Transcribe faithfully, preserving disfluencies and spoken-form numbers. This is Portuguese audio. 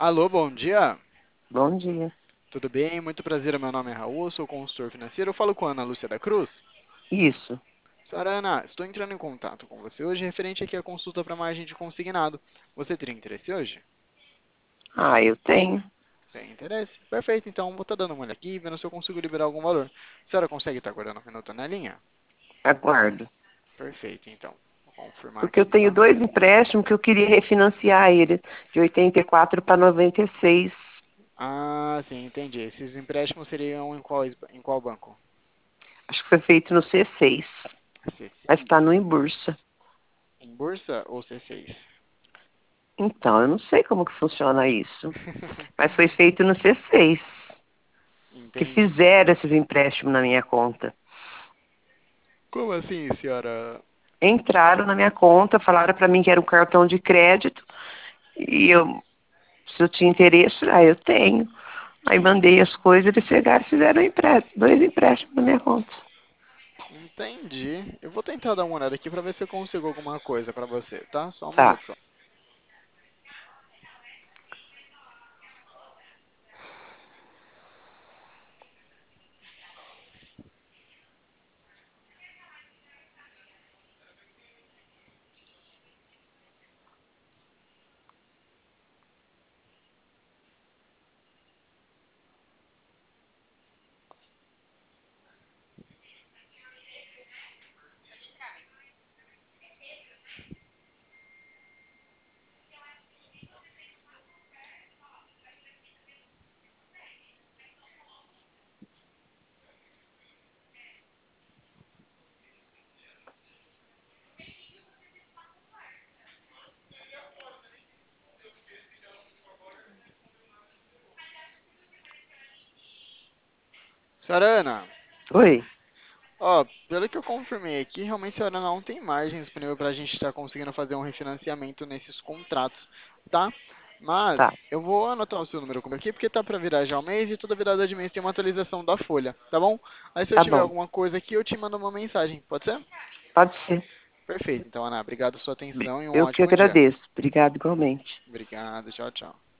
Alô, bom dia. Bom dia. Tudo bem? Muito prazer, meu nome é Raul, sou consultor financeiro. Eu falo com a Ana Lúcia da Cruz. Isso. Senhora Ana, estou entrando em contato com você hoje referente aqui à consulta para margem de consignado. Você teria interesse hoje? Ah, eu tenho. Tem interesse? Perfeito, então vou estar dando uma olhada aqui, vendo se eu consigo liberar algum valor. A senhora consegue estar aguardando um minuto na linha? Aguardo. Perfeito, então. Vou confirmar Porque eu aqui tenho só. dois empréstimos que eu queria refinanciar ele, de oitenta e quatro para noventa e seis. Ah, sim, entendi. Esses empréstimos seriam em qual, em qual banco? Acho que foi feito no C seis, mas está no C seis. em bursa. Em bursa ou C seis? Então, eu não sei como que funciona isso, mas foi feito no C seis, que Entendi. fizeram esses empréstimos na minha conta. Como assim, senhora? Entraram na minha conta, falaram para mim que era um cartão de crédito, e eu, se eu tinha interesse, ah, eu tenho. Aí mandei as coisas, eles chegaram e fizeram um empréstimo, dois empréstimos na minha conta. Entendi. Eu vou tentar dar uma olhada aqui para ver se eu consigo alguma coisa para você, tá? Só um Tá, minuto só. Senhora Ana, oi, ó, pelo que eu confirmei aqui, realmente a senhora não tem margem disponível para a gente estar conseguindo fazer um refinanciamento nesses contratos, tá? tá, Mas eu vou anotar o seu número comigo aqui porque tá para virar já o mês e toda virada de mês tem uma atualização da folha, tá bom? Aí se eu tá tiver bom. alguma coisa aqui, eu te mando uma mensagem, pode ser? Pode ser. Perfeito. Então, Ana, obrigado pela sua atenção e um Eu que ótimo dia. agradeço. Obrigado igualmente. Obrigado, tchau, tchau.